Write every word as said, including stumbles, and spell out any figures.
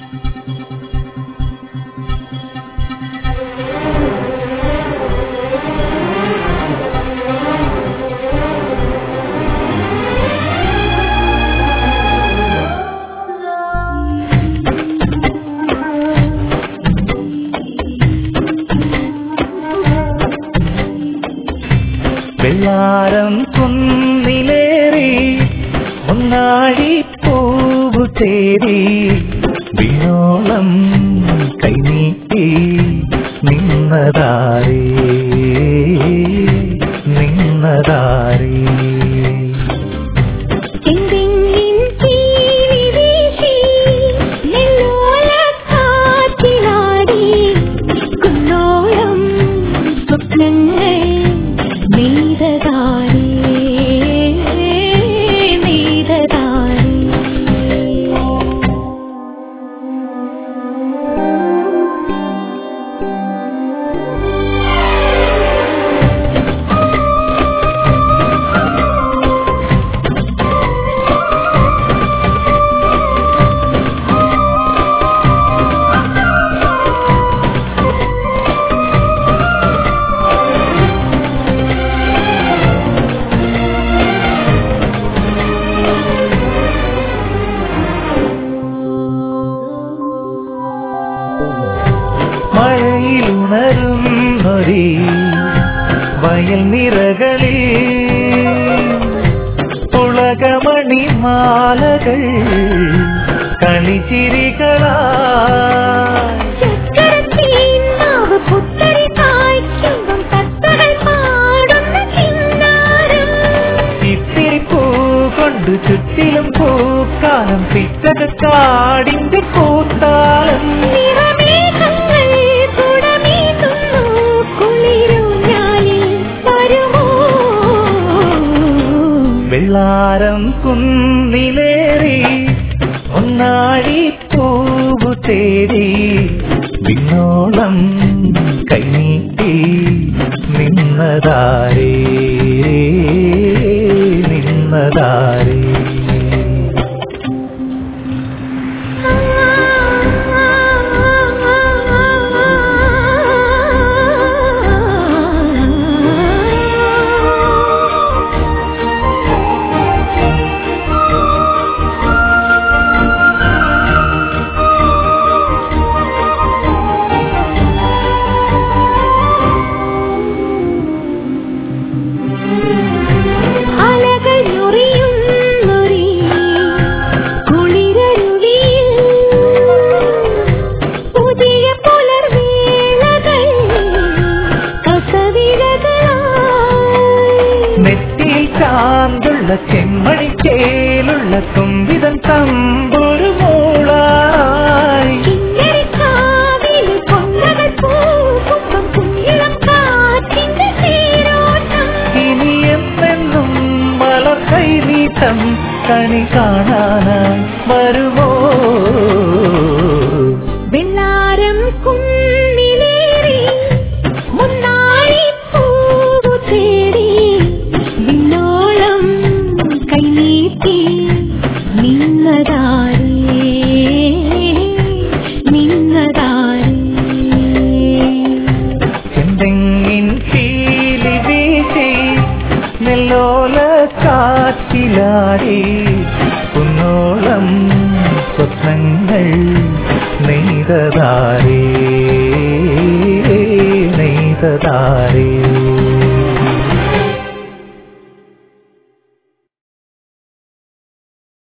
വെള്ളാരം കുന്നിലേറി ഒന്നാഴി പൂവു തേടി വിനോളം കൈനീട്ടി നിന്നതാരേ നിന്നതാരേ മഴയിലുണരുന്നൊരീ വയൽ നിറകളിൽ പുളകമണിമാലകൾ കളിച്ചിരികളായി ഇത്തിരി പൂ കൊണ്ട് ചുറ്റിലും പൂക്കാലം പിച്ചകക്കാടിന്റെ കൂത്താലം വെള്ളാരം കുന്നിലേറി ഒന്നാഴി പൂവു തേടി വിനോളം കൈനീട്ടി നിന്നതാരേ നിന്നതാരേ ചാന്തുള്ള ചെമ്മണിച്ചേലുള്ള തുമ്പിതൻ തമ്പൊരു മൂളായി ഇനി എന്നെന്നും മലർ കൈനീട്ടം കണി കാണാനായി വരുമോ വെള്ളാരം കുന്നിലേറി മുന്നാഴി പൂവു തേടി വിനോളം കൈനീട്ടി നിന്നതാരേ നിന്നതാരേ ചെന്തെങ്ങിൻ ചീലി വീശി നെല്ലോല കാറ്റിലാടി കുന്നോളം സ്വപ്നങ്ങൾ നെയ്തതാരേ നെയ്തതാരേ